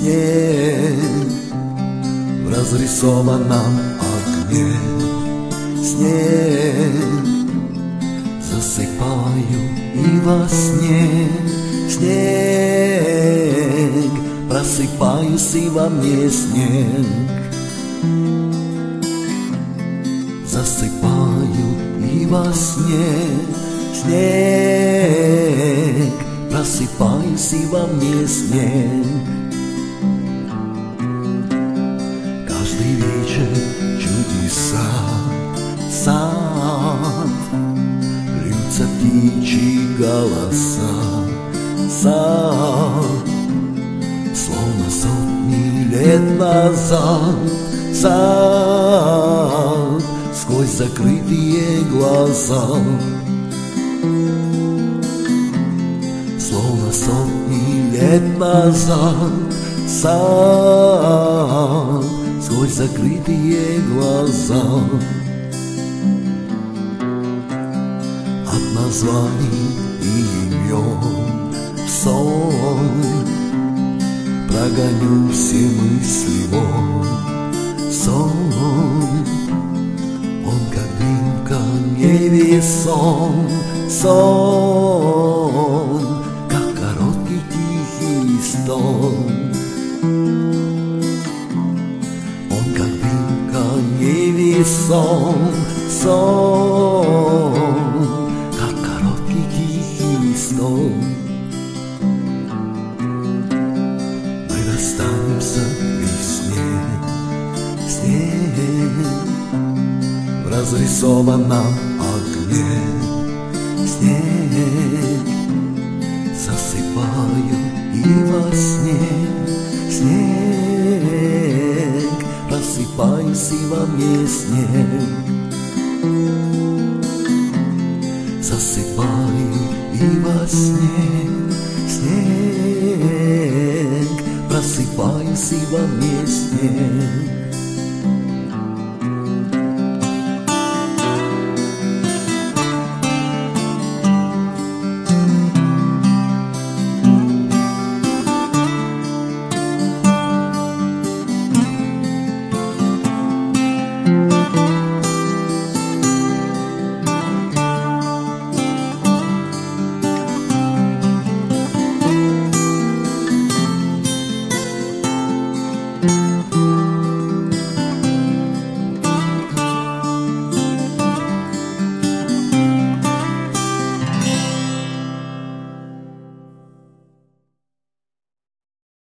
снег в разрисованном окне. Снег засыпаю и во сне. Снег просыпаюсь и во мне снег. Засыпаю и во сне. Снег просыпаюсь и во мне снег. Каждый вечер чудеса, сад, льются птичьи голоса, сад, словно сотни лет назад, сад, сквозь закрытые глаза. Словно сотни лет назад, сад, сквозь закрытые глаза. От названий и имен в сон прогоню все мысли вон. Сон, он как дымка невесом. Сон, как короткий тихий стон. Он как дымка невесом. Сон, как короткий тихий стон. Мы расстанемся в весне. Снег в разрисованном окне. Снег засыпаю и во сне. Снег просыпаюсь и во мне снег. Засыпаю и во сне. Снег просыпаюсь и во мне снег.